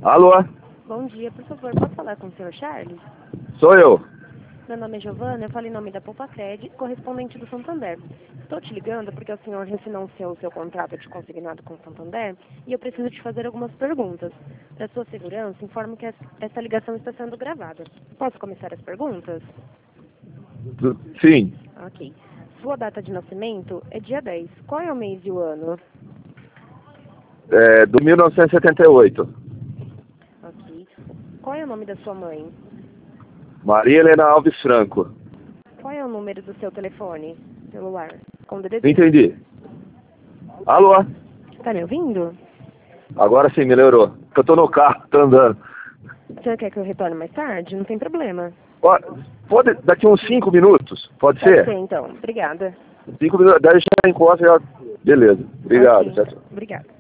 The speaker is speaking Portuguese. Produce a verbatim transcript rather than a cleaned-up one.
Alô? Bom dia, por favor, posso falar com o senhor Charles? Sou eu. Meu nome é Giovana, eu falo em nome da Poupacred, correspondente do Santander. Estou te ligando porque o senhor refinanciou o seu contrato de consignado com o Santander e eu preciso te fazer algumas perguntas. Para sua segurança, informo que essa ligação está sendo gravada. Posso começar as perguntas? Sim. Ok. Sua data de nascimento é dia dez. Qual é o mês e o ano? É, do mil novecentos e setenta e oito. Ok. Qual é o nome da sua mãe? Maria Helena Alves Franco. Qual é o número do seu telefone celular? Com D D Não D. entendi. Alô? Tá me ouvindo? Agora sim, melhorou. Eu tô no carro, tô andando. O senhor quer que eu retorne mais tarde? Não tem problema. Ó, pode, daqui uns cinco minutos, pode, Pode ser? ser, então. Obrigada. Cinco minutos, daí já encosta, já... Beleza. Obrigado. Ok, Tchau, então. tchau. Obrigada.